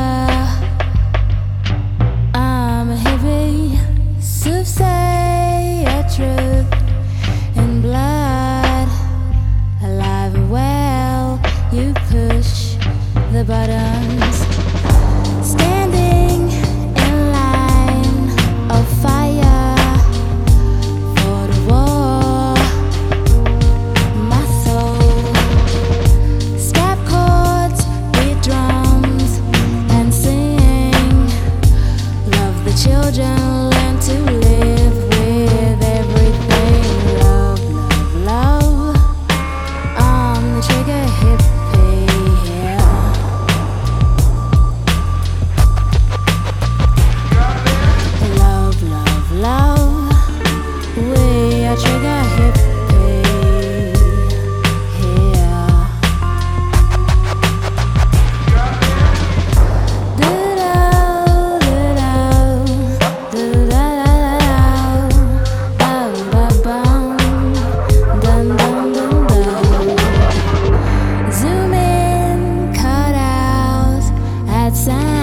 I'm a hippie, soothsayer, truth and blood, alive and well. You push the buttons, standing in line of fire for the war. My soul, scap chords, beat drums and sing. Love the children, learn to live with everything. Love, love, love. I'm the trigger hippie, yeah. Love, love, love. We are trigger hippie, yeah. Zoom in, cut out at sound.